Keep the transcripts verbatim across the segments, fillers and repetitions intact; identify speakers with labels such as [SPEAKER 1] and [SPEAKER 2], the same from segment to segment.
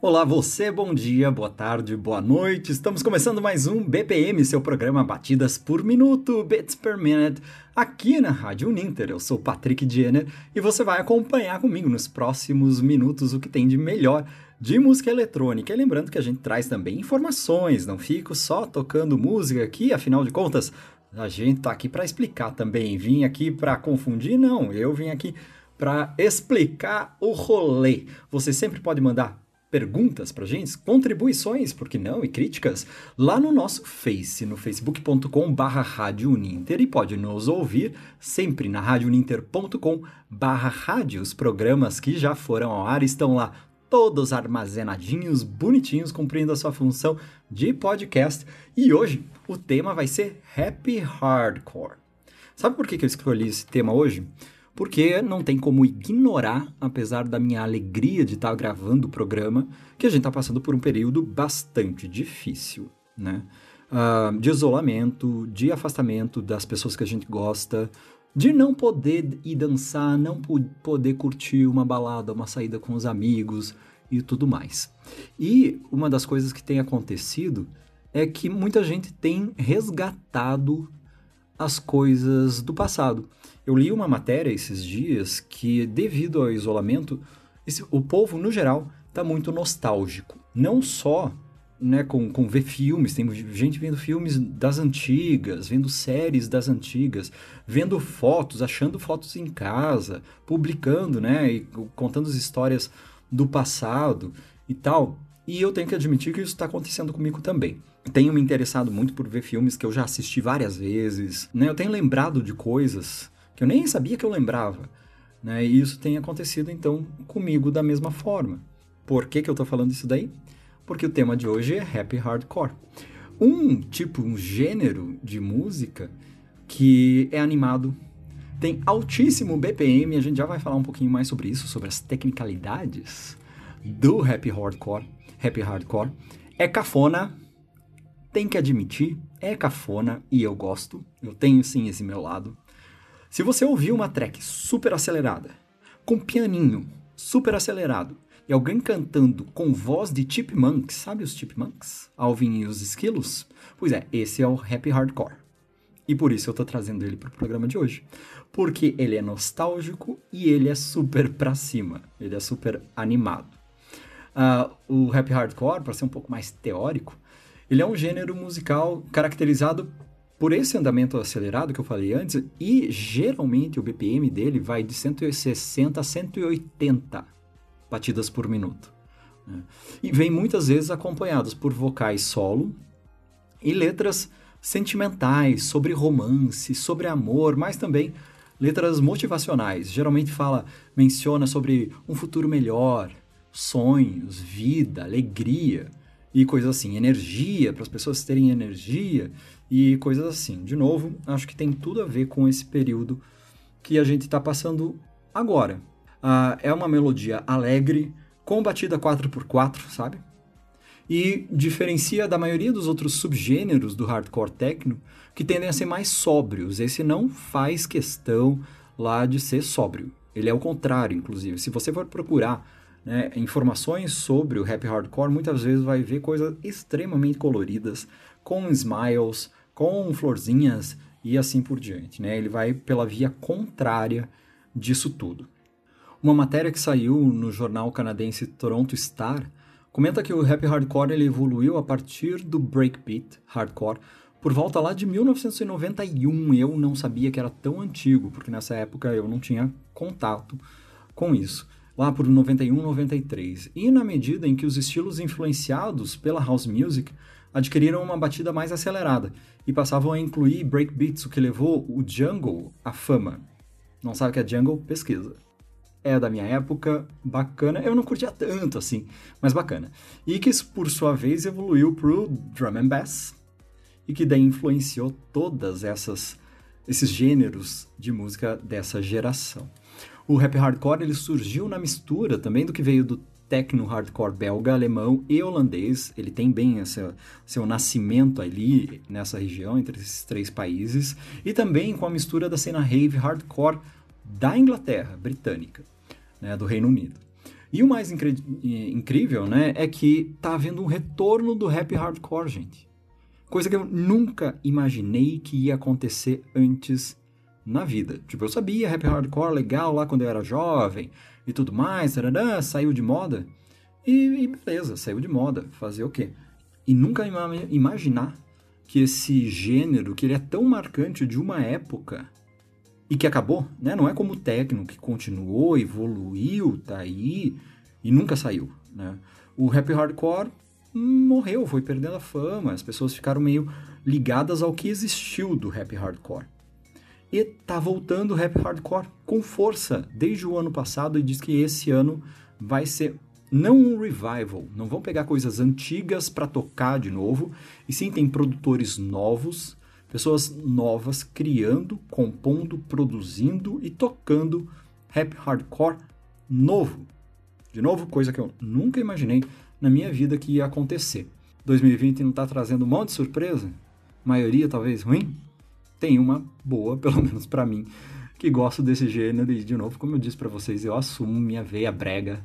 [SPEAKER 1] Olá você, bom dia, boa tarde, boa noite. Estamos começando mais um B P M, seu programa Batidas por Minuto, Bits per Minute, aqui na Rádio Uninter. Eu sou Patrick Jenner e você vai acompanhar comigo nos próximos minutos o que tem de melhor de música eletrônica. E lembrando que a gente traz também informações, não fico só tocando música aqui, afinal de contas, a gente tá aqui para explicar também. Vim aqui para confundir? Não, eu vim aqui para explicar o rolê. Você sempre pode mandar perguntas pra gente, contribuições, por que não, e críticas, lá no nosso Face, no facebook ponto com barra Rádio Uninter, e pode nos ouvir sempre na rádio uninter ponto com barra rádio. Os programas que já foram ao ar estão lá todos armazenadinhos, bonitinhos, cumprindo a sua função de podcast. E hoje o tema vai ser Happy Hardcore. Sabe por que eu escolhi esse tema hoje? Porque não tem como ignorar, apesar da minha alegria de estar gravando o programa, que a gente está passando por um período bastante difícil, né? Uh, de isolamento, de afastamento das pessoas que a gente gosta, de não poder ir dançar, não poder curtir uma balada, uma saída com os amigos e tudo mais. E uma das coisas que tem acontecido é que muita gente tem resgatado as coisas do passado. Eu li uma matéria esses dias que, devido ao isolamento, esse, o povo, no geral, está muito nostálgico. Não só, né, com, com ver filmes, tem gente vendo filmes das antigas, vendo séries das antigas, vendo fotos, achando fotos em casa, publicando, né, e contando as histórias do passado e tal. E eu tenho que admitir que isso está acontecendo comigo também. Tenho me interessado muito por ver filmes que eu já assisti várias vezes, né? Eu tenho lembrado de coisas que eu nem sabia que eu lembrava, né? E isso tem acontecido, então, comigo da mesma forma. Por que que eu estou falando isso daí? Porque o tema de hoje é Happy Hardcore. Um tipo, um gênero de música que é animado, tem altíssimo B P M, a gente já vai falar um pouquinho mais sobre isso, sobre as tecnicalidades do Happy Hardcore. Happy Hardcore é cafona, tem que admitir, é cafona e eu gosto, eu tenho sim esse meu lado. Se você ouvir uma track super acelerada, com pianinho super acelerado, e alguém cantando com voz de Chipmunks, sabe os Chipmunks? Alvin e os Esquilos? Pois é, esse é o Happy Hardcore. E por isso eu tô trazendo ele pro programa de hoje. Porque ele é nostálgico e ele é super pra cima, ele é super animado. Uh, o Happy Hardcore, para ser um pouco mais teórico, ele é um gênero musical caracterizado por esse andamento acelerado que eu falei antes, e geralmente o B P M dele vai de cento e sessenta a cento e oitenta batidas por minuto, né? E vem muitas vezes acompanhados por vocais solo e letras sentimentais, sobre romance, sobre amor, mas também letras motivacionais. Geralmente fala, menciona sobre um futuro melhor, sonhos, vida, alegria e coisas assim, energia, para as pessoas terem energia e coisas assim. De novo, acho que tem tudo a ver com esse período que a gente está passando agora. Uh, é uma melodia alegre, com batida quatro por quatro, sabe? E diferencia da maioria dos outros subgêneros do hardcore techno, que tendem a ser mais sóbrios. Esse não faz questão lá de ser sóbrio. Ele é o contrário, inclusive. Se você for procurar, né, informações sobre o Happy Hardcore, muitas vezes vai ver coisas extremamente coloridas, com smiles, com florzinhas e assim por diante, né? Ele vai pela via contrária disso tudo. Uma matéria que saiu no jornal canadense Toronto Star comenta que o Happy Hardcore ele evoluiu a partir do breakbeat hardcore por volta lá de mil novecentos e noventa e um. Eu não sabia que era tão antigo, porque nessa época eu não tinha contato com isso. Lá por noventa e um, noventa e três. E na medida em que os estilos influenciados pela house music adquiriram uma batida mais acelerada e passavam a incluir breakbeats, o que levou o jungle à fama. Não sabe o que é jungle? Pesquisa. É da minha época, bacana. Eu não curtia tanto assim, mas bacana. E que, por sua vez, evoluiu pro drum and bass e que daí influenciou todas essas esses gêneros de música dessa geração. O Happy Hardcore ele surgiu na mistura também do que veio do techno hardcore belga, alemão e holandês. Ele tem bem esse, seu nascimento ali nessa região, entre esses três países, e também com a mistura da cena rave hardcore da Inglaterra, britânica, né, do Reino Unido. E o mais incri- incrível, né, é que tá havendo um retorno do Happy Hardcore, gente. Coisa que eu nunca imaginei que ia acontecer antes na vida. Tipo, eu sabia Happy Hardcore legal lá quando eu era jovem e tudo mais, tarará, saiu de moda. E, e beleza, saiu de moda. Fazer o quê? E nunca ima- imaginar que esse gênero, que ele é tão marcante de uma época e que acabou, né? Não é como o techno, que continuou, evoluiu, tá aí e nunca saiu, né? O Happy Hardcore morreu, foi perdendo a fama, as pessoas ficaram meio ligadas ao que existiu do Happy Hardcore. E tá voltando o Happy Hardcore com força desde o ano passado e diz que esse ano vai ser não um revival, não vão pegar coisas antigas para tocar de novo, e sim tem produtores novos, pessoas novas criando, compondo, produzindo e tocando Happy Hardcore novo. De novo, coisa que eu nunca imaginei na minha vida que ia acontecer. dois mil e vinte não tá trazendo um monte de surpresa? Maioria talvez ruim? Tem uma boa, pelo menos para mim, que gosto desse gênero e, de novo, como eu disse para vocês, eu assumo minha veia brega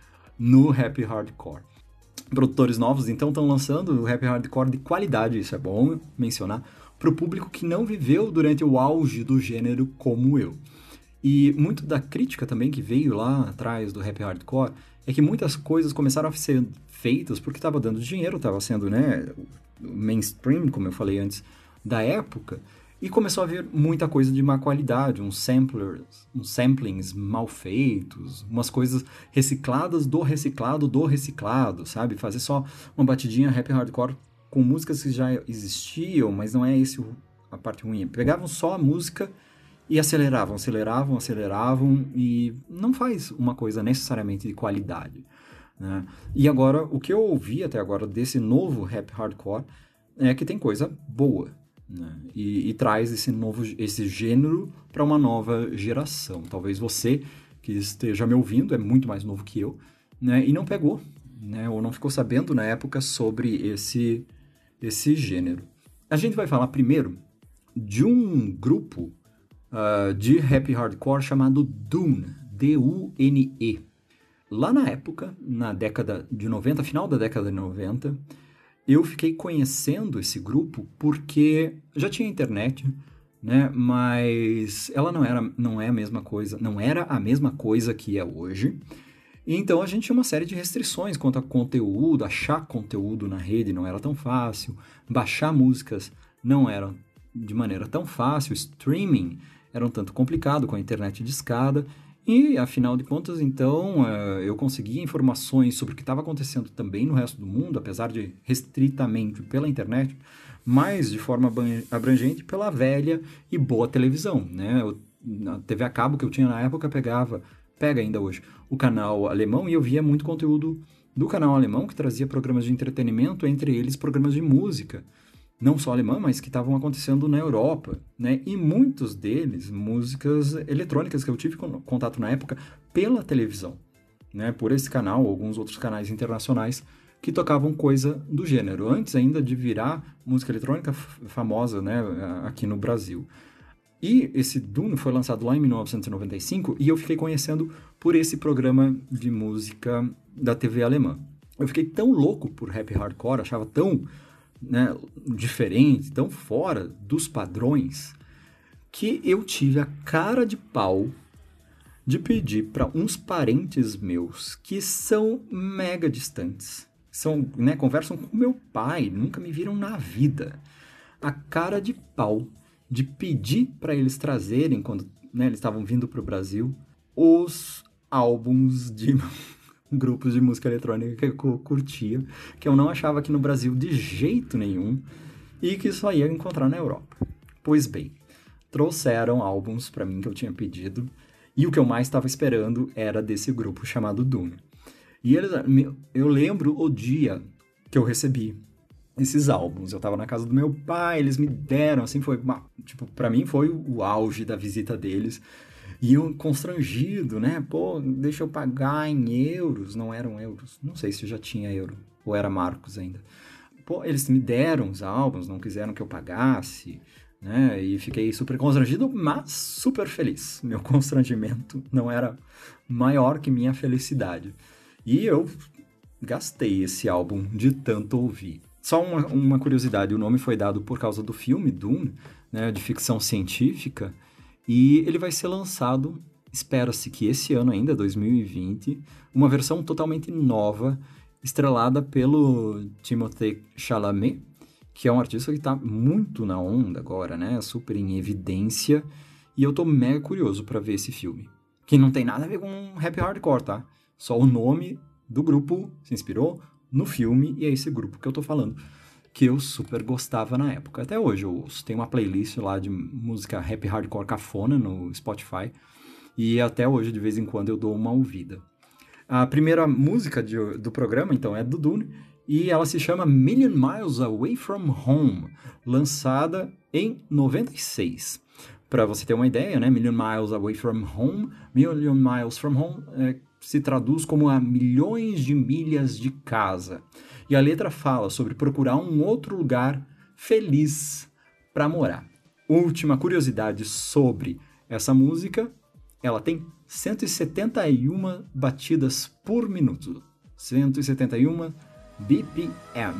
[SPEAKER 1] no Happy Hardcore. Produtores novos, então, estão lançando o Happy Hardcore de qualidade, isso é bom mencionar, para o público que não viveu durante o auge do gênero como eu. E muito da crítica também que veio lá atrás do Happy Hardcore é que muitas coisas começaram a ser feitas porque estava dando dinheiro, estava sendo, né, mainstream, como eu falei antes, da época, e começou a vir muita coisa de má qualidade, uns samplers, uns samplings mal feitos, umas coisas recicladas do reciclado do reciclado, sabe? Fazer só uma batidinha Happy Hardcore com músicas que já existiam, mas não é esse a parte ruim. Pegavam só a música e aceleravam, aceleravam, aceleravam, e não faz uma coisa necessariamente de qualidade, né? E agora, o que eu ouvi até agora desse novo Happy Hardcore é que tem coisa boa, né? E, e traz esse novo esse gênero para uma nova geração. Talvez você que esteja me ouvindo é muito mais novo que eu, né? E não pegou, né? Ou não ficou sabendo na época sobre esse, esse gênero. A gente vai falar primeiro de um grupo uh, de Happy Hardcore chamado Dune, D U N E. Lá na época, na década de noventa, final da década de noventa, eu fiquei conhecendo esse grupo porque já tinha internet, né? Mas ela não era, não é a mesma coisa, não era a mesma coisa que é hoje. E então a gente tinha uma série de restrições quanto a conteúdo, achar conteúdo na rede não era tão fácil, baixar músicas não era de maneira tão fácil, streaming era um tanto complicado com a internet discada. E, afinal de contas, então, eu conseguia informações sobre o que estava acontecendo também no resto do mundo, apesar de restritamente pela internet, mas de forma abrangente pela velha e boa televisão, né? A T V a cabo que eu tinha na época pegava, pega ainda hoje, o canal alemão, e eu via muito conteúdo do canal alemão que trazia programas de entretenimento, entre eles programas de música, não só alemã, mas que estavam acontecendo na Europa, né? E muitos deles, músicas eletrônicas que eu tive contato na época pela televisão, né? Por esse canal, alguns outros canais internacionais que tocavam coisa do gênero, antes ainda de virar música eletrônica famosa, né? Aqui no Brasil. E esse Dune foi lançado lá em mil novecentos e noventa e cinco e eu fiquei conhecendo por esse programa de música da T V alemã. Eu fiquei tão louco por Happy Hardcore, achava tão... né, diferente, tão fora dos padrões, que eu tive a cara de pau de pedir para uns parentes meus que são mega distantes, são, né, conversam com meu pai, nunca me viram na vida, a cara de pau de pedir para eles trazerem, quando, né, eles estavam vindo para o Brasil, os álbuns de... grupos de música eletrônica que eu curtia, que eu não achava aqui no Brasil de jeito nenhum e que só ia encontrar na Europa. Pois bem, trouxeram álbuns para mim que eu tinha pedido e o que eu mais estava esperando era desse grupo chamado Dune. E eles, eu lembro o dia que eu recebi esses álbuns. Eu estava na casa do meu pai, eles me deram, assim, foi uma, tipo, para mim foi o auge da visita deles. E eu constrangido, né? Pô, deixa eu pagar em euros. Não eram euros. Não sei se já tinha euro. Ou era marcos ainda. Pô, eles me deram os álbuns, não quiseram que eu pagasse, né? E fiquei super constrangido, mas super feliz. Meu constrangimento não era maior que minha felicidade. E eu gastei esse álbum de tanto ouvir. Só uma, uma curiosidade, o nome foi dado por causa do filme Dune, né, de ficção científica, e ele vai ser lançado, espera-se que esse ano ainda, dois mil e vinte, uma versão totalmente nova, estrelada pelo Timothée Chalamet, que é um artista que está muito na onda agora, né, super em evidência, e eu tô mega curioso para ver esse filme, que não tem nada a ver com rap hardcore, tá? Só o nome do grupo se inspirou no filme, e é esse grupo que eu tô falando, que eu super gostava na época. Até hoje eu ouço. Tem uma playlist lá de música rap hardcore cafona no Spotify, e até hoje, de vez em quando, eu dou uma ouvida. A primeira música de, do programa, então, é do Dune, e ela se chama Million Miles Away From Home, lançada em noventa e seis. Para você ter uma ideia, né? Million Miles Away From Home, Million Miles From Home é, se traduz como a milhões de milhas de casa. E a letra fala sobre procurar um outro lugar feliz para morar. Última curiosidade sobre essa música, ela tem cento e setenta e uma batidas por minuto. cento e setenta e um B P M.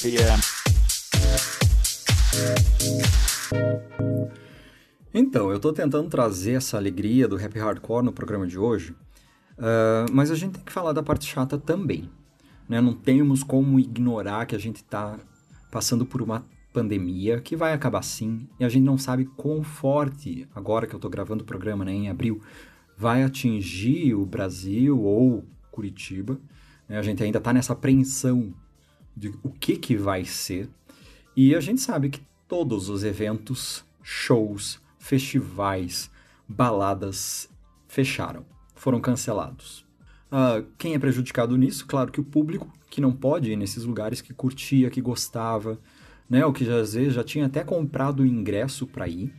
[SPEAKER 2] B P M.
[SPEAKER 1] Então, eu estou tentando trazer essa alegria do rap hardcore no programa de hoje, uh, mas a gente tem que falar da parte chata também, né? Não temos como ignorar que a gente está passando por uma pandemia que vai acabar sim, e a gente não sabe quão forte, agora que eu estou gravando o programa, né, em abril, vai atingir o Brasil ou Curitiba, né? A gente ainda está nessa apreensão de o que, que vai ser, e a gente sabe que todos os eventos, shows, festivais, baladas fecharam, foram cancelados. Uh, quem é prejudicado nisso? Claro que o público, que não pode ir nesses lugares, que curtia, que gostava, né? O que já, às vezes já tinha até comprado o ingresso para ir,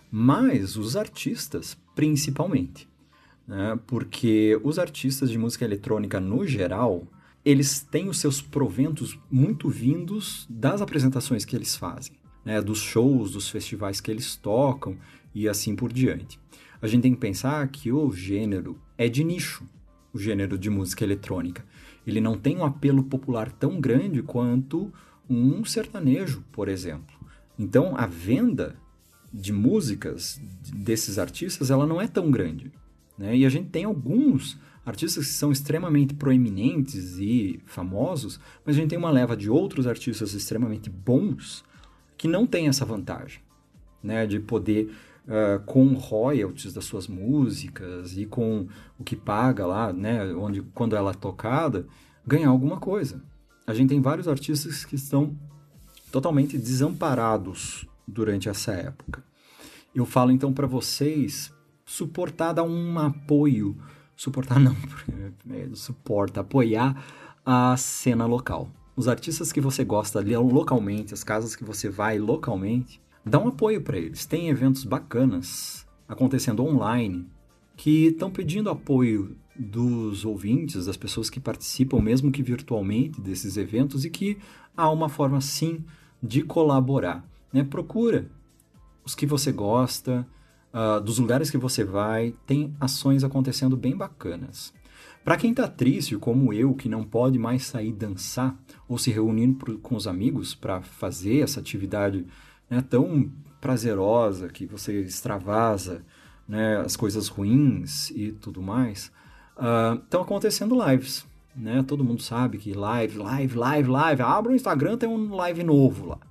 [SPEAKER 1] mas os artistas, principalmente, né? Porque os artistas de música eletrônica, no geral, eles têm os seus proventos muito vindos das apresentações que eles fazem, né? Dos shows, dos festivais que eles tocam e assim por diante. A gente tem que pensar que o gênero é de nicho, o gênero de música eletrônica. Ele não tem um apelo popular tão grande quanto um sertanejo, por exemplo. Então, a venda de músicas desses artistas, ela não é tão grande, né? E a gente tem alguns artistas que são extremamente proeminentes e famosos, mas a gente tem uma leva de outros artistas extremamente bons que não tem essa vantagem, né? De poder, uh, com royalties das suas músicas e com o que paga lá, né? Onde, quando ela é tocada, ganhar alguma coisa. A gente tem vários artistas que estão totalmente desamparados durante essa época. Eu falo então para vocês suportar, dar um apoio, suportar não, suporta, apoiar a cena local. Os artistas que você gosta ali localmente, as casas que você vai localmente, dá um apoio para eles. Tem eventos bacanas acontecendo online que estão pedindo apoio dos ouvintes, das pessoas que participam, mesmo que virtualmente, desses eventos, e que há uma forma, sim, de colaborar, né? Procura os que você gosta, uh, dos lugares que você vai, tem ações acontecendo bem bacanas. Para quem tá triste, como eu, que não pode mais sair dançar ou se reunir pro, com os amigos para fazer essa atividade, né, tão prazerosa, que você extravasa, né, as coisas ruins e tudo mais, estão uh, acontecendo lives, né? Todo mundo sabe que live, live, live, live, abra o Instagram, tem um live novo lá.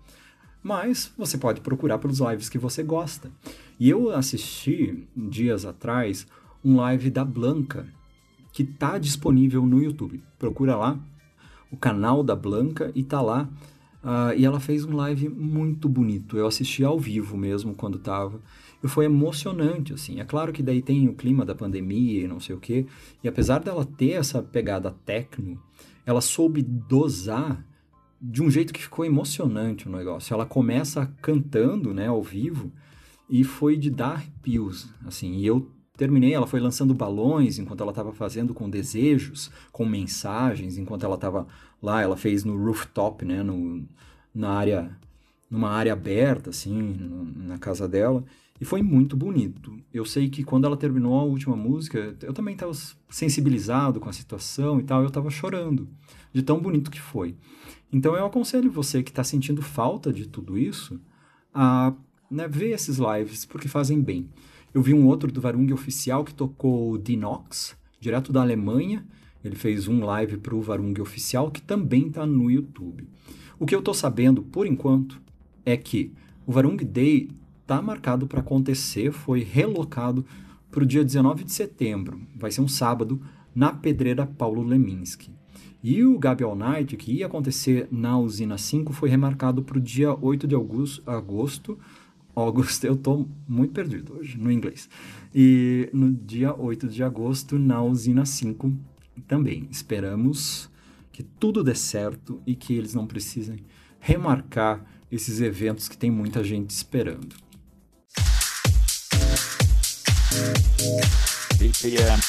[SPEAKER 1] Mas você pode procurar pelos lives que você gosta. E eu assisti, dias atrás, um live da Blanca, que está disponível no YouTube. Procura lá, o canal da Blanca, e tá lá. Uh, e ela fez um live muito bonito. Eu assisti ao vivo mesmo, quando estava. E foi emocionante, assim. É claro que daí tem o clima da pandemia e não sei o quê. E apesar dela ter essa pegada techno, ela soube dosar de um jeito que ficou emocionante o negócio. Ela começa cantando, né, ao vivo, e foi de dar arrepios, assim. E eu terminei, ela foi lançando balões enquanto ela estava fazendo, com desejos, com mensagens, enquanto ela estava lá. Ela fez no rooftop, né, no, na área, numa área aberta, assim, no, na casa dela. E foi muito bonito. Eu sei que quando ela terminou a última música, eu também estava sensibilizado com a situação e tal, eu estava chorando, de tão bonito que foi. Então eu aconselho você que está sentindo falta de tudo isso a, né, ver esses lives, porque fazem bem. Eu vi um outro do Varung Oficial que tocou Dinox, direto da Alemanha. Ele fez um live para o Varung Oficial, que também está no YouTube. O que eu estou sabendo, por enquanto, é que o Varung Day está marcado para acontecer, foi relocado para o dia dezenove de setembro. Vai ser um sábado, na Pedreira Paulo Leminski. E o Gabi All Night, que ia acontecer na Usina cinco, foi remarcado para o dia oito de agosto, agosto, eu estou muito perdido hoje no inglês, e no dia oito de agosto na Usina cinco também. Esperamos que tudo dê certo e que eles não precisem remarcar esses eventos que tem muita gente esperando.
[SPEAKER 2] B P M.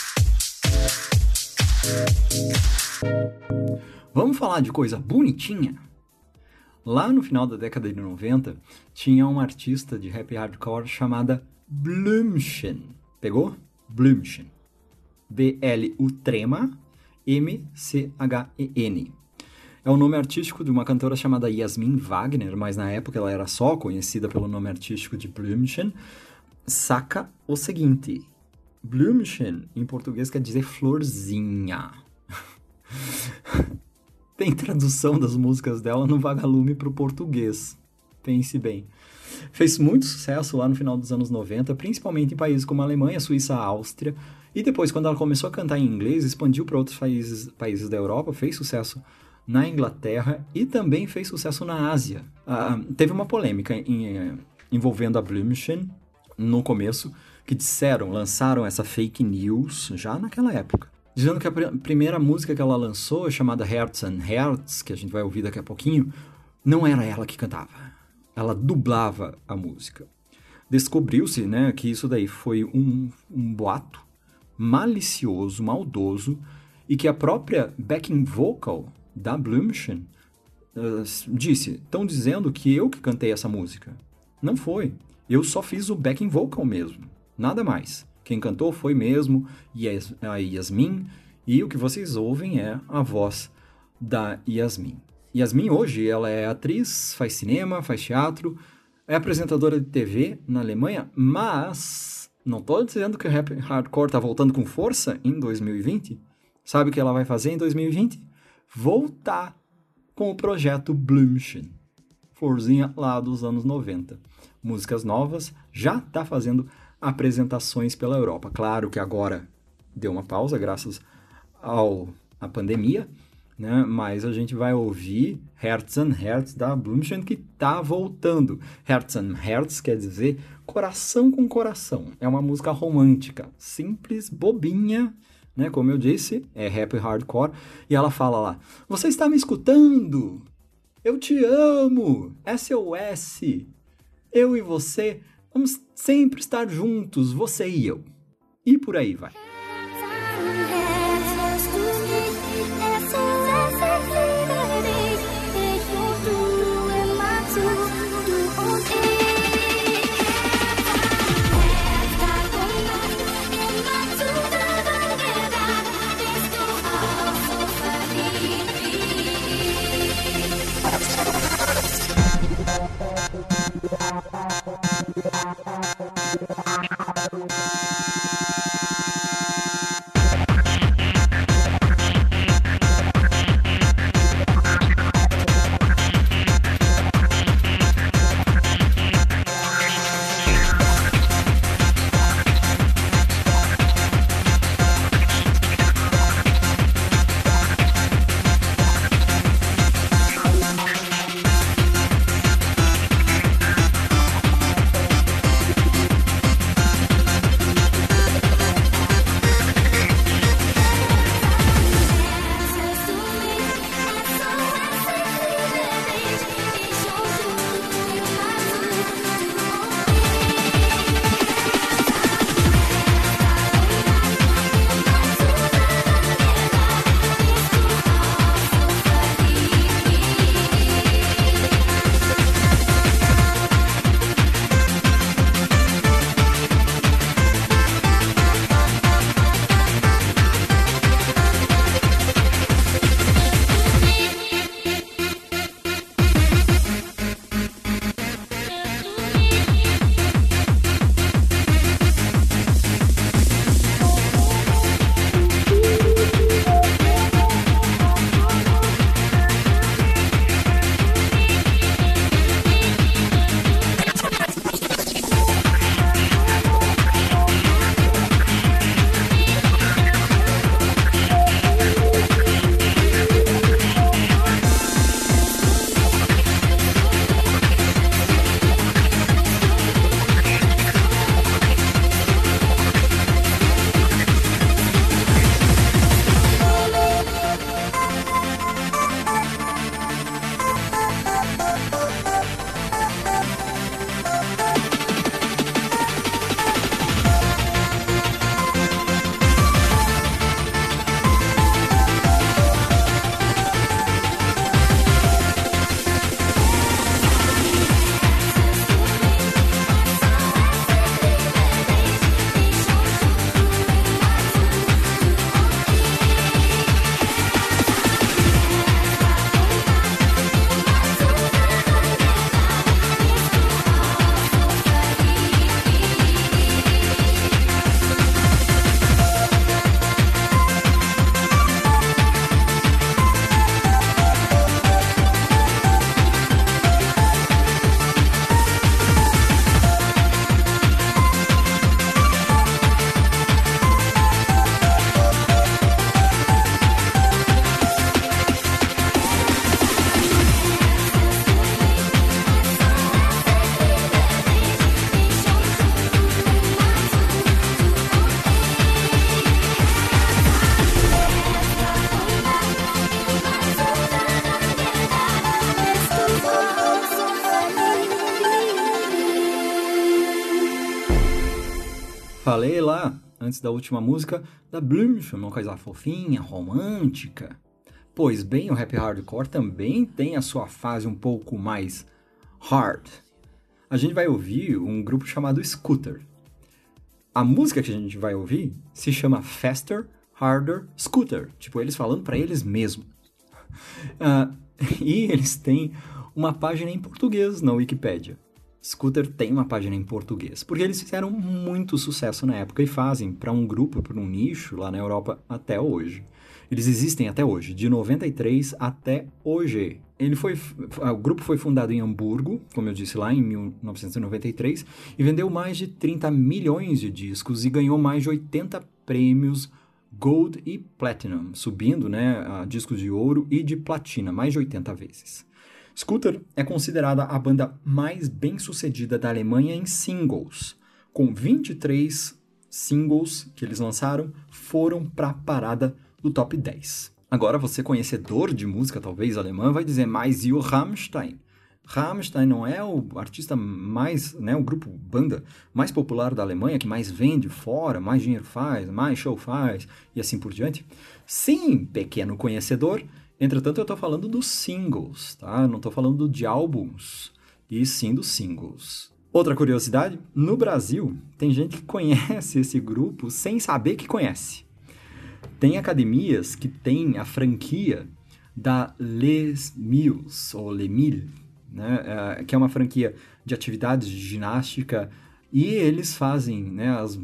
[SPEAKER 1] Vamos falar de coisa bonitinha? Lá no final da década de noventa, tinha uma artista de rap hardcore chamada Blümchen. Pegou? Blümchen. B L U trema M C H E N. é o nome artístico de uma cantora chamada Yasmin Wagner, mas na época ela era só conhecida pelo nome artístico de Blümchen. Saca o seguinte, Blümchen em português quer dizer florzinha. Tem tradução das músicas dela no Vagalume para o português, pense bem. Fez muito sucesso lá no final dos anos noventa, principalmente em países como a Alemanha, Suíça, Áustria. E depois, quando ela começou a cantar em inglês, expandiu para outros países, países da Europa, fez sucesso na Inglaterra e também fez sucesso na Ásia. Ah, teve uma polêmica em, envolvendo a Blümchen no começo, que disseram, lançaram essa fake news já naquela época, dizendo que a pr- primeira música que ela lançou, chamada Herz and Herz, que a gente vai ouvir daqui a pouquinho, não era ela que cantava. Ela dublava a música. Descobriu-se, né, que isso daí foi um, um boato malicioso, maldoso, e que a própria backing vocal da Blümchen uh, disse, estão dizendo que eu que cantei essa música. Não foi. Eu só fiz o backing vocal mesmo. Nada mais. Quem cantou foi mesmo Yas- a Yasmin, e o que vocês ouvem é a voz da Yasmin. Yasmin hoje, ela é atriz, faz cinema, faz teatro, é apresentadora de T V na Alemanha, mas não estou dizendo que o rap hardcore está voltando com força em dois mil e vinte. Sabe o que ela vai fazer em dois mil e vinte? Voltar com o projeto Blümchen, florzinha lá dos anos noventa. Músicas novas, já está fazendo apresentações pela Europa. Claro que agora deu uma pausa graças ao, à pandemia, né? Mas a gente vai ouvir Herz and Herz da Blümchen, que tá voltando. Herz and Herz quer dizer coração com coração. É uma música romântica, simples, bobinha, né? Como eu disse, é rap hardcore. E ela fala lá, você está me escutando? Eu te amo! S O S! Eu e você vamos sempre estar juntos, você e eu. E por aí vai. Falei lá, antes da última música, da Blümchen, uma coisa fofinha, romântica. Pois bem, o rap hardcore também tem a sua fase um pouco mais hard. A gente vai ouvir um grupo chamado Scooter. A música que a gente vai ouvir se chama Faster, Harder, Scooter. Tipo, eles falando pra eles mesmo. Uh, e eles têm uma página em português na Wikipédia. Scooter tem uma página em português, porque eles fizeram muito sucesso na época e fazem para um grupo, para um nicho lá na Europa até hoje. Eles existem até hoje, de noventa e três até hoje. Ele foi, o grupo foi fundado em Hamburgo, como eu disse lá, em mil novecentos e noventa e três, e vendeu mais de trinta milhões de discos e ganhou mais de oitenta prêmios Gold e Platinum, subindo, né, a discos de ouro e de platina, mais de oitenta vezes. Scooter é considerada a banda mais bem-sucedida da Alemanha em singles. Com vinte e três singles que eles lançaram, foram para a parada do top dez. Agora, você conhecedor de música, talvez, alemã, vai dizer, mas e o Rammstein? Rammstein não é o artista mais, né, o grupo, banda mais popular da Alemanha, que mais vende fora, mais dinheiro faz, mais show faz, e assim por diante? Sim, pequeno conhecedor. Entretanto, eu estou falando dos singles, tá? Não estou falando de álbuns, e sim dos singles. Outra curiosidade, no Brasil, tem gente que conhece esse grupo sem saber que conhece. Tem academias que têm a franquia da Les Mills, ou Les Milles, né? É, que é uma franquia de atividades de ginástica, e eles fazem, né, as,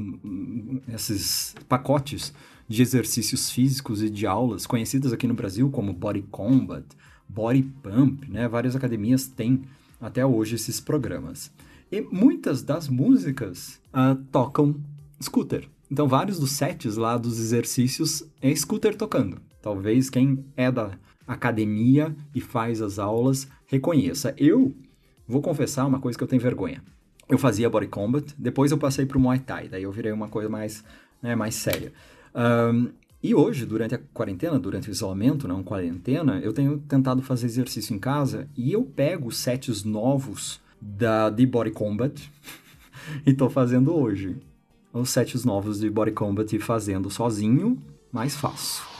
[SPEAKER 1] esses pacotes de exercícios físicos e de aulas conhecidas aqui no Brasil como Body Combat, Body Pump, né? Várias academias têm até hoje esses programas. E muitas das músicas uh, tocam Scooter. Então, vários dos sets lá dos exercícios é Scooter tocando. Talvez quem é da academia e faz as aulas reconheça. Eu vou confessar uma coisa que eu tenho vergonha. Eu fazia Body Combat, depois eu passei pro Muay Thai, daí eu virei uma coisa mais, né, mais séria. Um, e hoje, durante a quarentena, durante o isolamento, não quarentena, eu tenho tentado fazer exercício em casa e eu pego os sets novos da, de Body Combat e tô fazendo hoje. Os sets novos de Body Combat e fazendo sozinho, mais fácil.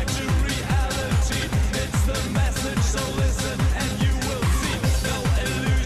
[SPEAKER 2] So listen and you will see no illusion.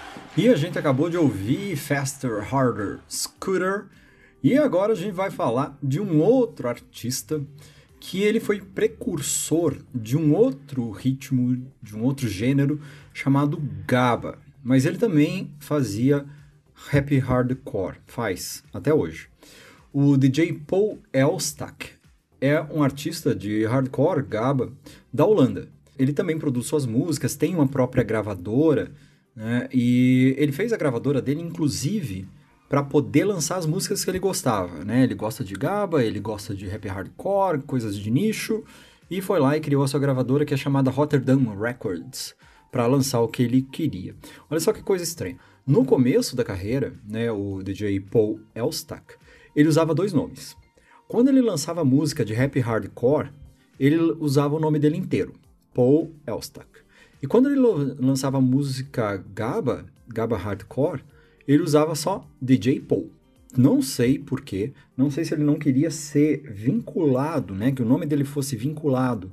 [SPEAKER 1] E a gente acabou de ouvir Faster, Harder, Scooter. E agora a gente vai falar de um outro artista que ele foi precursor de um outro ritmo, de um outro gênero chamado Gabba. Mas ele também fazia rap hardcore, faz até hoje. O D J Paul Elstak é um artista de hardcore Gabba da Holanda. Ele também produz suas músicas, tem uma própria gravadora, né? E ele fez a gravadora dele, inclusive, para poder lançar as músicas que ele gostava, né? Ele gosta de Gabba, ele gosta de rap hardcore, coisas de nicho, e foi lá e criou a sua gravadora, que é chamada Rotterdam Records, para lançar o que ele queria. Olha só que coisa estranha. No começo da carreira, né, o D J Paul Elstak, ele usava dois nomes. Quando ele lançava música de rap hardcore, ele usava o nome dele inteiro, Paul Elstak. E quando ele lançava música Gabba, Gabba hardcore, ele usava só D J Paul. Não sei porquê, não sei se ele não queria ser vinculado, né, que o nome dele fosse vinculado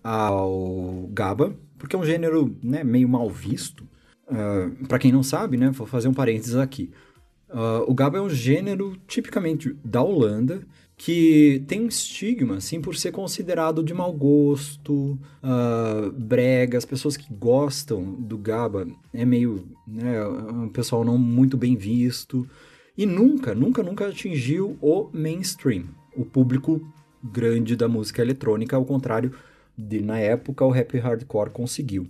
[SPEAKER 1] ao Gabba, porque é um gênero, né, meio mal visto. Uh, para quem não sabe, né, vou fazer um parênteses aqui. Uh, o Gabba é um gênero tipicamente da Holanda, que tem um estigma, assim, por ser considerado de mau gosto, uh, brega. As pessoas que gostam do Gabba é meio, né, um pessoal não muito bem visto. E nunca, nunca, nunca atingiu o mainstream, o público grande da música eletrônica, ao contrário de, na época, o rap hardcore conseguiu.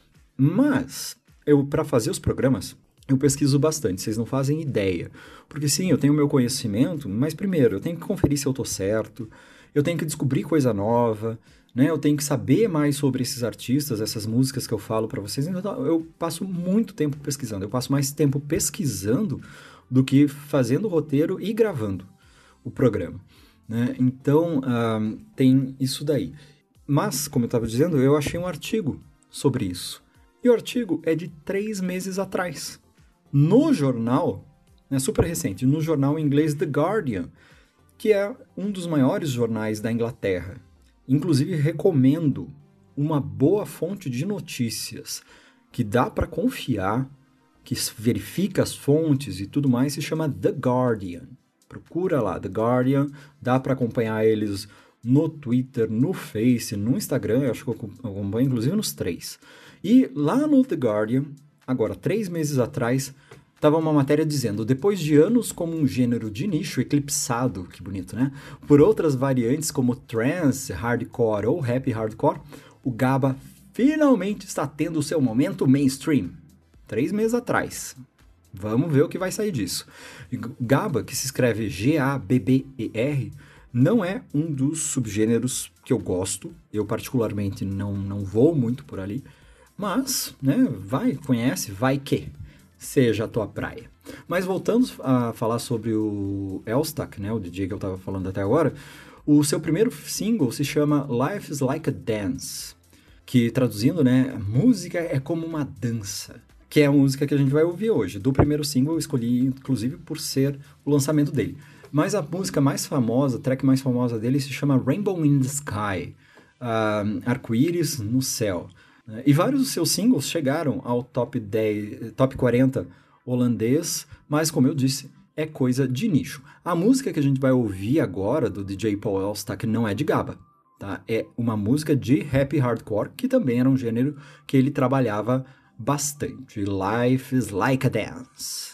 [SPEAKER 1] Mas, eu, para fazer os programas, eu pesquiso bastante, vocês não fazem ideia. Porque sim, eu tenho o meu conhecimento, mas primeiro, eu tenho que conferir se eu tô certo, eu tenho que descobrir coisa nova, né? Eu tenho que saber mais sobre esses artistas, essas músicas que eu falo para vocês. Então, eu passo muito tempo pesquisando, eu passo mais tempo pesquisando do que fazendo o roteiro e gravando o programa, né? Então, uh, tem isso daí. Mas, como eu estava dizendo, eu achei um artigo sobre isso. E o artigo é de três meses atrás. No jornal, é super recente, no jornal inglês The Guardian, que é um dos maiores jornais da Inglaterra. Inclusive, recomendo uma boa fonte de notícias que dá para confiar, que verifica as fontes e tudo mais, se chama The Guardian. Procura lá, The Guardian, dá para acompanhar eles no Twitter, no Face, no Instagram, eu acho que eu acompanho inclusive nos três. E lá no The Guardian, agora, três meses atrás, estava uma matéria dizendo: depois de anos como um gênero de nicho eclipsado, que bonito, né? Por outras variantes como trance, hardcore ou rap hardcore, o Gabba finalmente está tendo o seu momento mainstream. Três meses atrás. Vamos ver o que vai sair disso. Gabba, que se escreve G A B B E R, não é um dos subgêneros que eu gosto. Eu, particularmente, não, não vou muito por ali. Mas, né, vai, conhece, vai que seja a tua praia. Mas voltando a falar sobre o Elstak, né, o D J que eu estava falando até agora, o seu primeiro single se chama Life is Like a Dance, que, traduzindo, né, música é como uma dança, que é a música que a gente vai ouvir hoje. Do primeiro single eu escolhi, inclusive, por ser o lançamento dele. Mas a música mais famosa, a track mais famosa dele se chama Rainbow in the Sky, uh, Arco-Íris no Céu. E vários dos seus singles chegaram ao top dez, top quarenta holandês, mas, como eu disse, é coisa de nicho. A música que a gente vai ouvir agora, do D J Paul Elstak, não é de Gabba, tá? É uma música de rap hardcore, que também era um gênero que ele trabalhava bastante. Life is Like a Dance.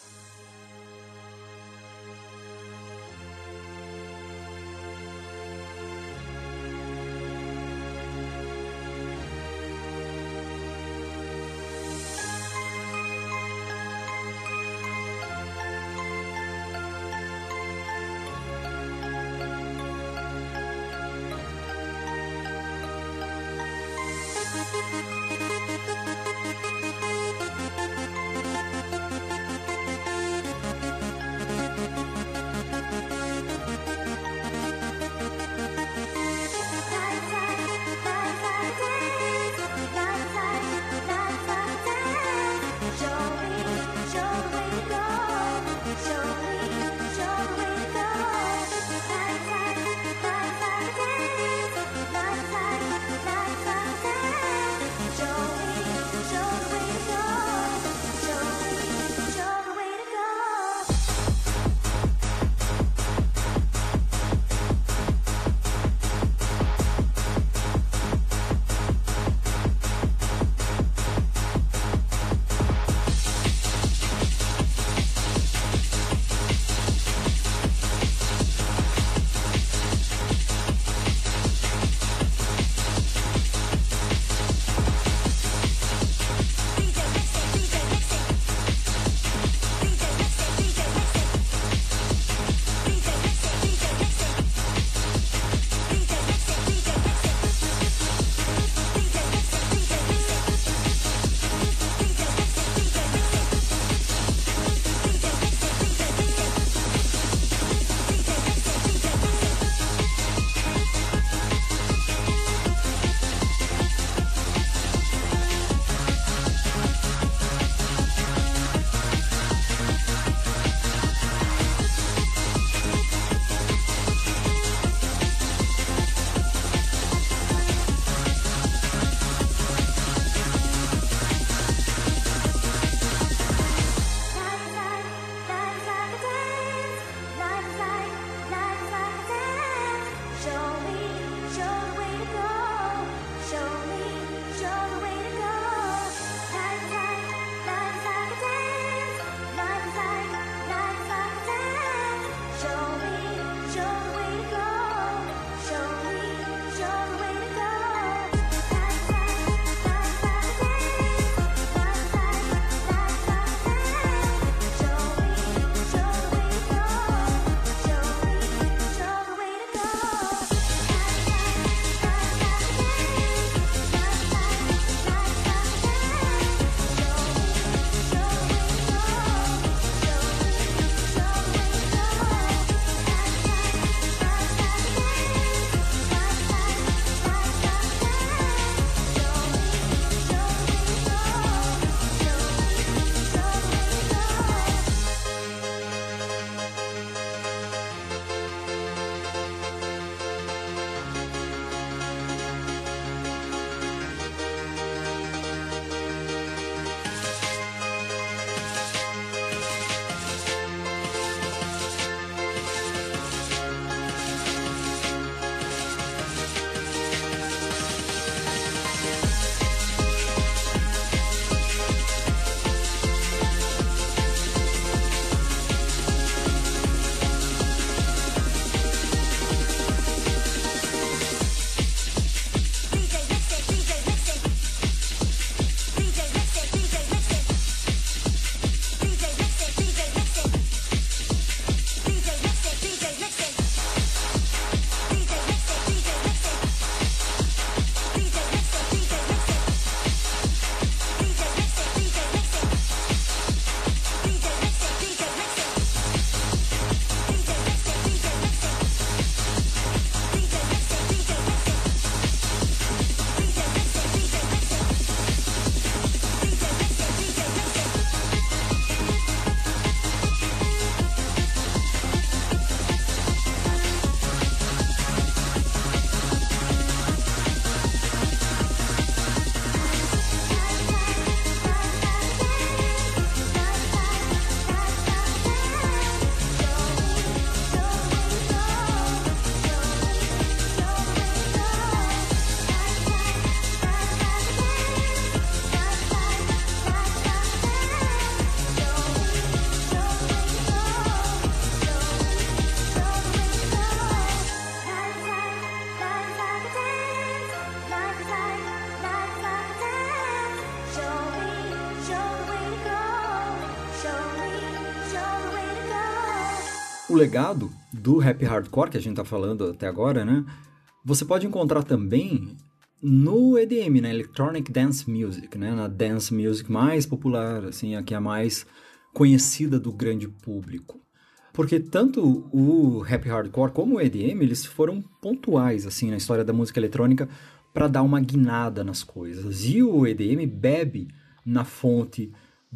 [SPEAKER 1] o legado do Happy Hardcore, que a gente está falando até agora, né? Você pode encontrar também no E D M, na Electronic Dance Music, né? Na dance music mais popular, assim, a que é a mais conhecida do grande público. Porque tanto o Happy Hardcore como o E D M, eles foram pontuais, assim, na história da música eletrônica para dar uma guinada nas coisas. E o E D M bebe na fonte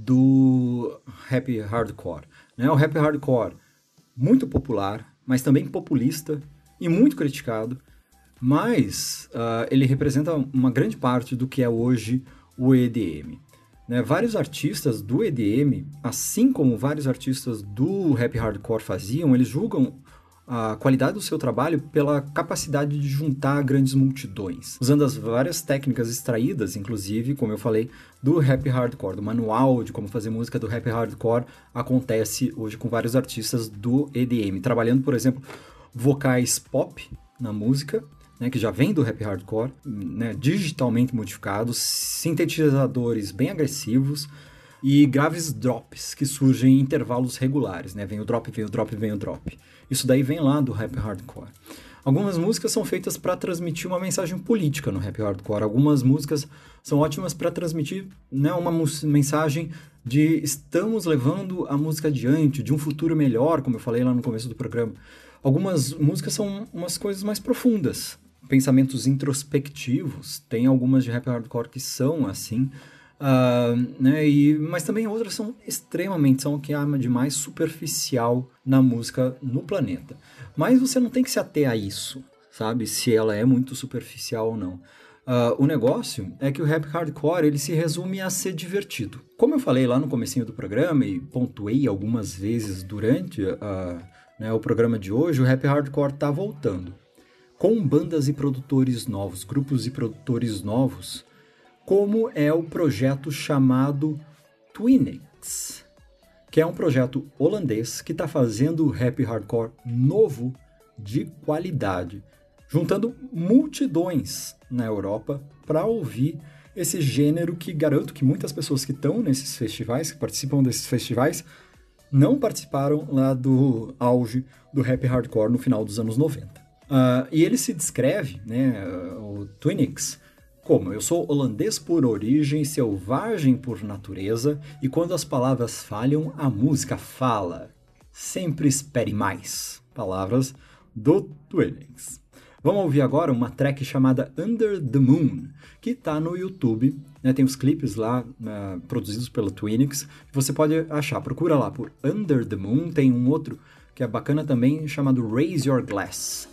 [SPEAKER 1] do Happy Hardcore, né? O Happy Hardcore, muito popular, mas também populista e muito criticado, mas uh, ele representa uma grande parte do que é hoje o E D M. Né? Vários artistas do E D M, assim como vários artistas do Happy Hardcore faziam, eles julgam a qualidade do seu trabalho pela capacidade de juntar grandes multidões, usando as várias técnicas extraídas, inclusive, como eu falei, do Happy Hardcore, do manual de como fazer música do Happy Hardcore, acontece hoje com vários artistas do E D M, trabalhando, por exemplo, vocais pop na música, né, que já vem do Happy Hardcore, né, digitalmente modificados, sintetizadores bem agressivos, e graves drops que surgem em intervalos regulares, né? Vem o drop, vem o drop, vem o drop. Isso daí vem lá do Happy Hardcore. Algumas músicas são feitas para transmitir uma mensagem política no Happy Hardcore. Algumas músicas são ótimas para transmitir, né, uma mensagem de estamos levando a música adiante, de um futuro melhor, como eu falei lá no começo do programa. Algumas músicas são umas coisas mais profundas, pensamentos introspectivos. Tem algumas de Happy Hardcore que são assim. Uh, né, e, mas também outras são extremamente, são o que há de mais superficial na música no planeta. Mas você não tem que se ater a isso, sabe? Se ela é muito superficial ou não. Uh, o negócio é que o Happy Hardcore, ele se resume a ser divertido. Como eu falei lá no comecinho do programa e pontuei algumas vezes durante uh, né, o programa de hoje, o Happy Hardcore está voltando. Com bandas e produtores novos, grupos e produtores novos, como é o projeto chamado Twinix, que é um projeto holandês que está fazendo Happy Hardcore novo de qualidade, juntando multidões na Europa para ouvir esse gênero que garanto que muitas pessoas que estão nesses festivais, que participam desses festivais, não participaram lá do auge do Happy Hardcore no final dos anos noventa. Uh, e ele se descreve, né, o Twinix, como: eu sou holandês por origem, selvagem por natureza, e quando as palavras falham, a música fala. Sempre espere mais. Palavras do Twinix. Vamos ouvir agora uma track chamada Under the Moon, que está no YouTube, né? Tem os clipes lá uh, produzidos pela Twinix, que você pode achar. Procura lá por Under the Moon. Tem um outro que é bacana também, chamado Raise Your Glass.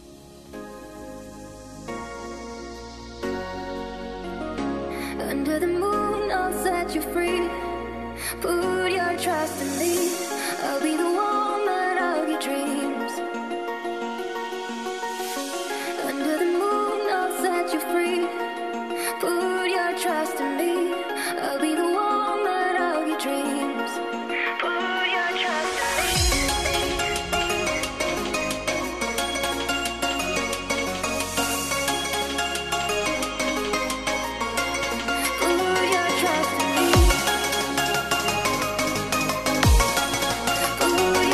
[SPEAKER 2] Under the moon, I'll set you free. Put your trust in me. I'll be the woman of your dreams. Under the moon, I'll set you free. Put your trust in me. I'll be the woman of your dreams. Put your trust in me. Put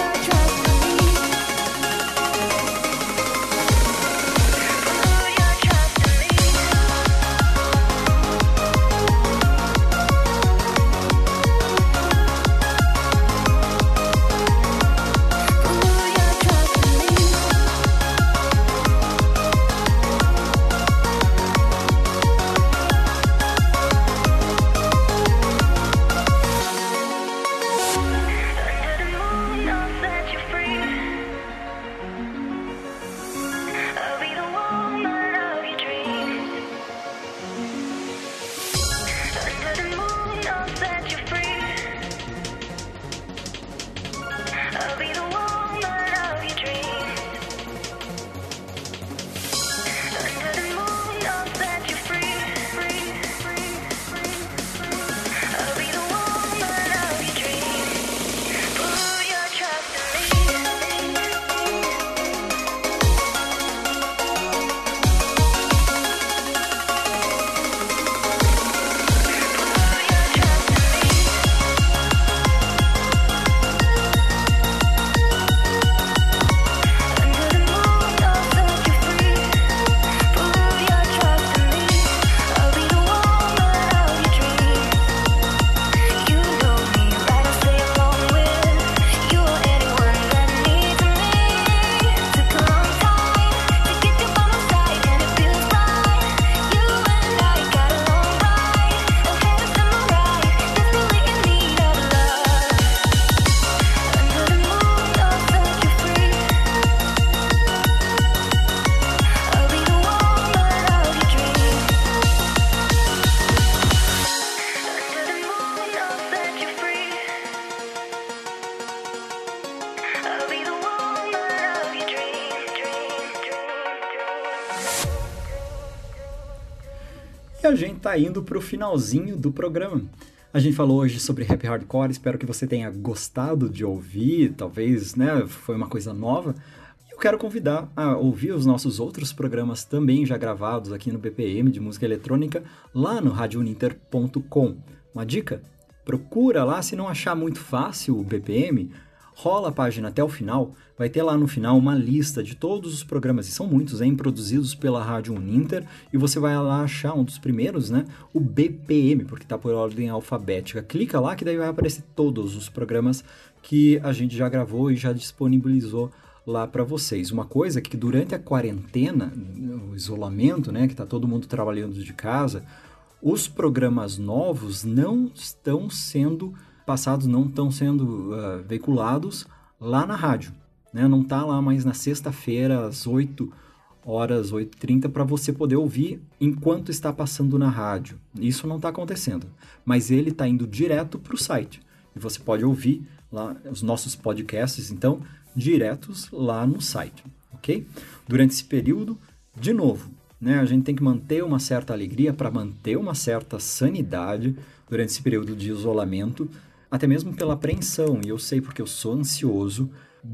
[SPEAKER 1] E a gente tá indo pro finalzinho do programa. A gente falou hoje sobre rap hardcore, espero que você tenha gostado de ouvir, talvez, né, foi uma coisa nova. Eu quero convidar a ouvir os nossos outros programas também já gravados aqui no B P M de música eletrônica, lá no radio uninter ponto com. Uma dica? Procura lá, se não achar muito fácil o B P M, rola a página até o final, vai ter lá no final uma lista de todos os programas, e são muitos, hein, produzidos pela Rádio Uninter, e você vai lá achar um dos primeiros, né, o B P M, porque tá por ordem alfabética. Clica lá que daí vai aparecer todos os programas que a gente já gravou e já disponibilizou lá para vocês. Uma coisa que durante a quarentena, o isolamento, né, que tá todo mundo trabalhando de casa, os programas novos não estão sendo passados, não estão sendo uh, veiculados lá na rádio, né? Não está lá mais na sexta-feira, às oito horas, oito e trinta, para você poder ouvir enquanto está passando na rádio. Isso não está acontecendo, mas ele está indo direto para o site. E você pode ouvir lá os nossos podcasts, então, diretos lá no site, ok? Durante esse período, de novo, né, a gente tem que manter uma certa alegria para manter uma certa sanidade durante esse período de isolamento, até mesmo pela apreensão, e eu sei porque eu sou ansioso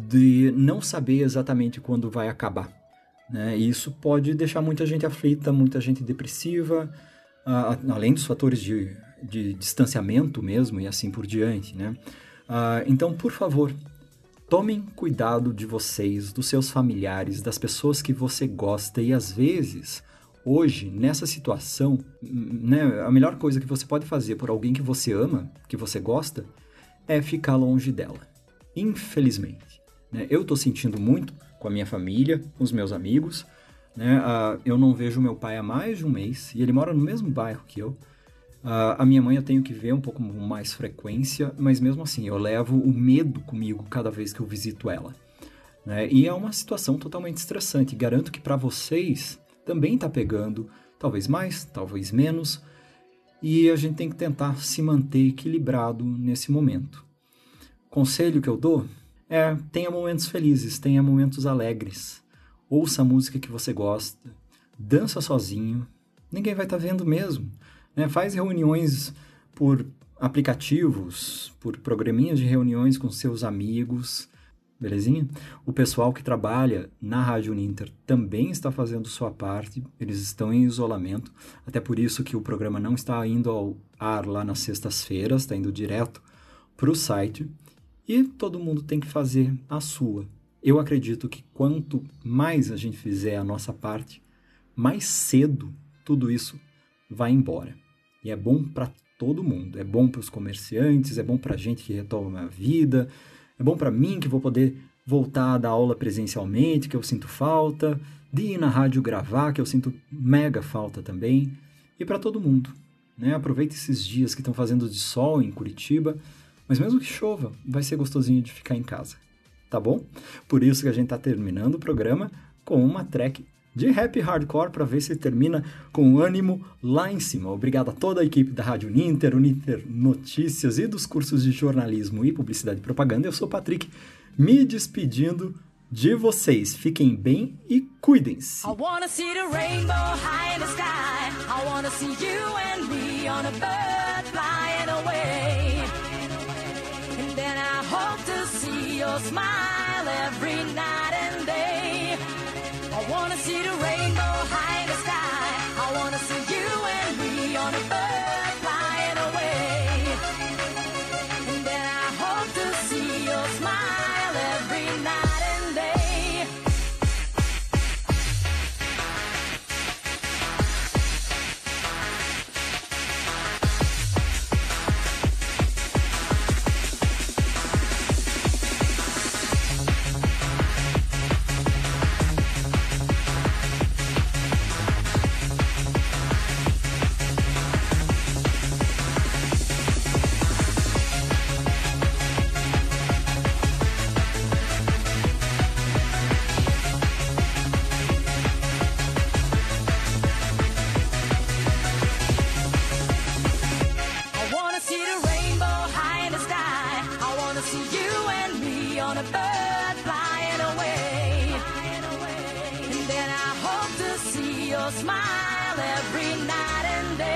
[SPEAKER 1] de não saber exatamente quando vai acabar, né? E isso pode deixar muita gente aflita, muita gente depressiva, uh, além dos fatores de, de distanciamento mesmo e assim por diante, né? Uh, então, por favor, tomem cuidado de vocês, dos seus familiares, das pessoas que você gosta e às vezes, hoje, nessa situação, né, a melhor coisa que você pode fazer por alguém que você ama, que você gosta, é ficar longe dela. Infelizmente. Né? Eu estou sentindo muito com a minha família, com os meus amigos. Né? Uh, eu não vejo meu pai há mais de um mês e ele mora no mesmo bairro que eu. Uh, a minha mãe eu tenho que ver um pouco com mais frequência, mas mesmo assim, eu levo o medo comigo cada vez que eu visito ela. Né? E é uma situação totalmente estressante. Garanto que para vocês também está pegando, talvez mais, talvez menos, e a gente tem que tentar se manter equilibrado nesse momento. Conselho que eu dou é: tenha momentos felizes, tenha momentos alegres, ouça a música que você gosta, dança sozinho, ninguém vai estar vendo mesmo. Né? Faz reuniões por aplicativos, por programinhas de reuniões com seus amigos, belezinha? O pessoal que trabalha na Rádio Uninter também está fazendo sua parte, eles estão em isolamento, até por isso que o programa não está indo ao ar lá nas sextas-feiras, está indo direto para o site, e todo mundo tem que fazer a sua. Eu acredito que quanto mais a gente fizer a nossa parte, mais cedo tudo isso vai embora. E é bom para todo mundo, é bom para os comerciantes, é bom para a gente que retoma a vida, é bom para mim que vou poder voltar a dar aula presencialmente, que eu sinto falta, de ir na rádio gravar, que eu sinto mega falta também, e para todo mundo. Né? Aproveita esses dias que estão fazendo de sol em Curitiba, mas mesmo que chova, vai ser gostosinho de ficar em casa, tá bom? Por isso que a gente está terminando o programa com uma track de rap hardcore para ver se termina com o ânimo lá em cima. Obrigado a toda a equipe da Rádio Uninter, Uninter Notícias e dos cursos de jornalismo e publicidade e propaganda. Eu sou o Patrick, me despedindo de vocês. Fiquem bem e cuidem-se. I wanna see the rainbow high in the sky. I wanna see you and me on a bird flying away. And then I hope to see your smile every night and day. I wanna see the rainbow high in the sky. I wanna see you and me on a bird flying away. And then I hope to see your smile every night and day. Smile every night and day.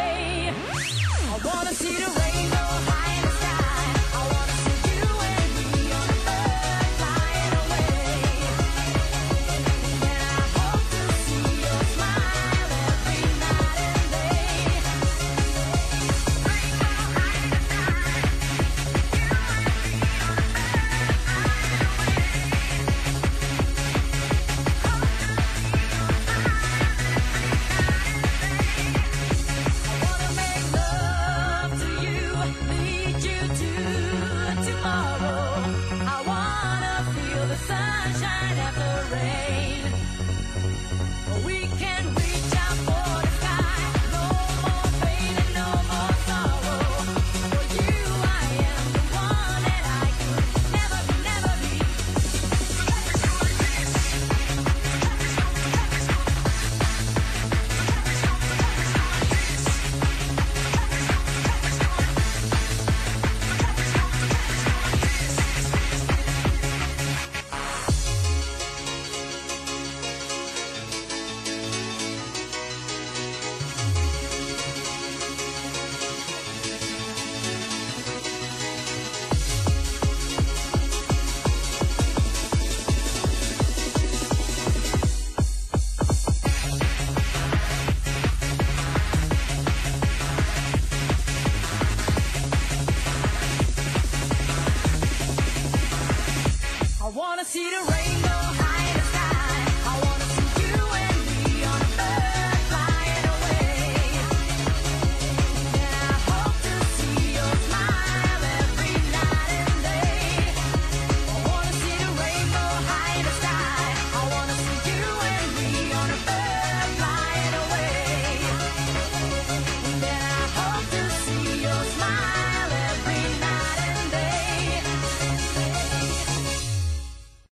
[SPEAKER 2] See the rain.